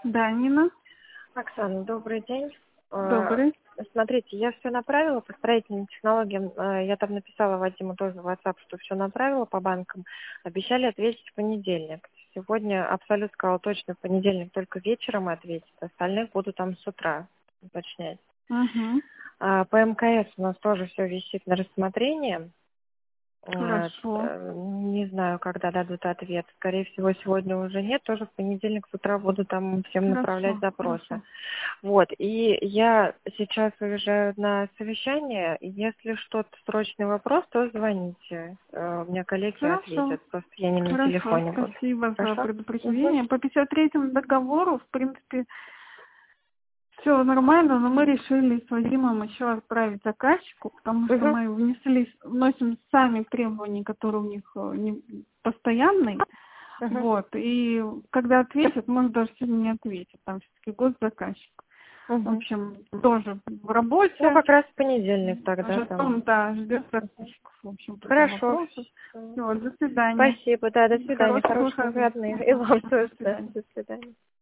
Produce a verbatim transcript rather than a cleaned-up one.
Да, Нина. Оксана, добрый день. Э, Добрый. Смотрите, я все направила по строительным технологиям. Э, Я там написала Вадиму тоже в WhatsApp, что все направила по банкам. Обещали ответить в понедельник. Сегодня Абсолют сказал точно в понедельник, только вечером ответит. Остальных буду там с утра уточнять. Угу. А по МКС у нас тоже все висит на рассмотрении. Вот. Хорошо. Э, Не знаю, когда дадут ответ. Скорее всего, сегодня уже нет. Тоже в понедельник с утра буду там всем направлять Хорошо. запросы. Хорошо. Вот. И я сейчас уезжаю на совещание. Если что-то срочный вопрос, то звоните. Э, У меня коллеги Хорошо. ответят. Просто я не на Хорошо. телефоне буду. Спасибо за Хорошо? Угу. предупреждение. По пятьдесят третьему договору, в принципе, все нормально, но мы решили с Вадимом еще отправить заказчику, потому что Угу. мы внесли, вносим сами требования, которые у них э, не, постоянные. Угу. Вот. И когда ответят, может даже сегодня не ответят. Там все-таки госзаказчик. В Угу. общем, тоже в Ну, работе. как раз в понедельник тогда там. Ждем, да, ждет заказчиков, в общем, по этому Хорошо. вопросу. Все, до свидания. Спасибо. Да, до свидания. Хороших Хороших выходных. выходных. И Мгм. вам До тоже. Да, свидания. до свидания.